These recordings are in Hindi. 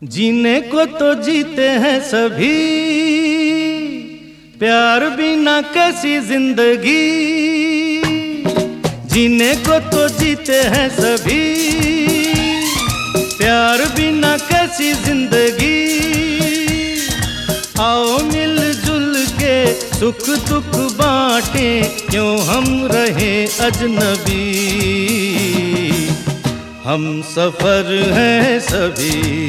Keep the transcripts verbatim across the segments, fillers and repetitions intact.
जीने को तो जीते हैं सभी, प्यार बिना कैसी जिंदगी। जीने को तो जीते हैं सभी, प्यार बिना कैसी जिंदगी। आओ मिलजुल के सुख दुख बांटें, क्यों हम रहे अजनबी। हम सफर हैं सभी।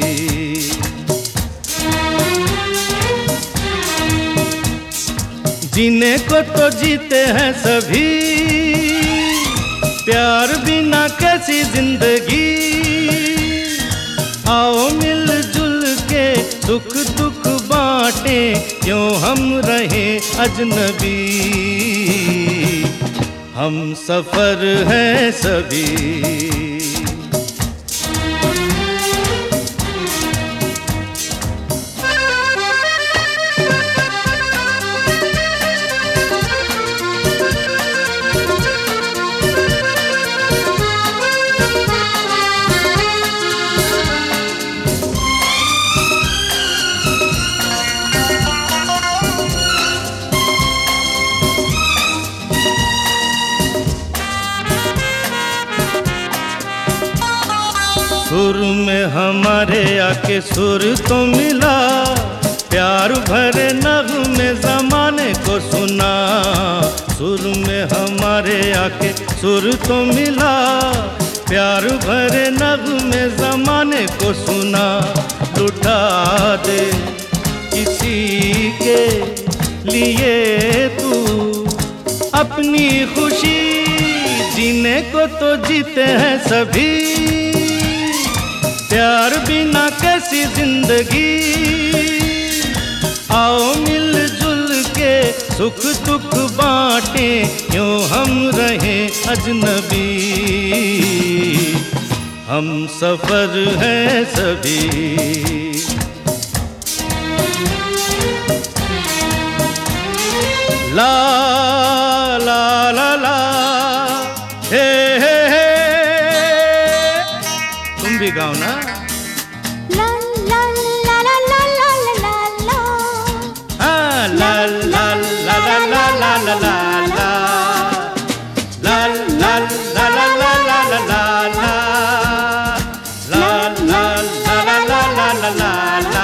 जीने को तो जीते हैं सभी, प्यार बिना कैसी जिंदगी। आओ मिलजुल के सुख दुख बांटें, क्यों हम रहे अजनबी। हम सफर हैं सभी। सुर में हमारे आके सुर तो मिला, प्यार भरे नगमे ज़माने को सुना। सुर में हमारे आके सुर तो मिला, प्यार भरे नगमे ज़माने को सुना। लुटा दे किसी के लिए तू अपनी खुशी, जीने को तो जीते हैं सभी। प्यार बिना कैसी जिंदगी। आओ मिलजुल के सुख दुख बांटें, क्यों हम रहे अजनबी। हम सफर हैं सभी। ला ला ला ला हे हे हे, तुम भी गाओ ना। ला ला ला ला ला ला ला ला, हाँ ला ला ला ला ला ला ला ला ला, ला ला ला ला ला ला ला ला, ला ला ला ला ला ला ला ला।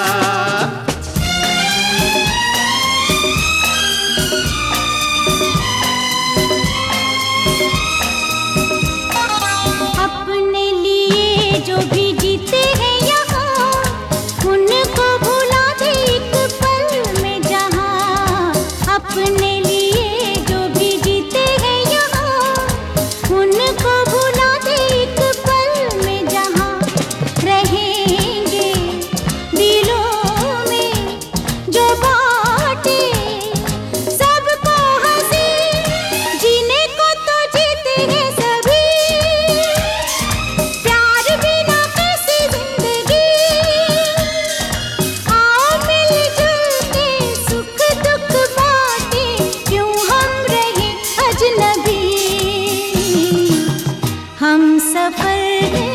अपने लिए जो भी जीते हैं यहाँ, उनको भुला दे एक पल में जहाँ। अपने लिए जो भी जीते हैं यहाँ, उनको भुला दे एक पल में जहाँ। रहेंगे दिलों में जो बातें सबको हंसी, जीने को तो जीते हैं सभी। प्यार बिना कैसी जिंदगी। आओ मिलजुल के सुख दुख बांटें, क्यों हम रहे अजनबी। हम सफर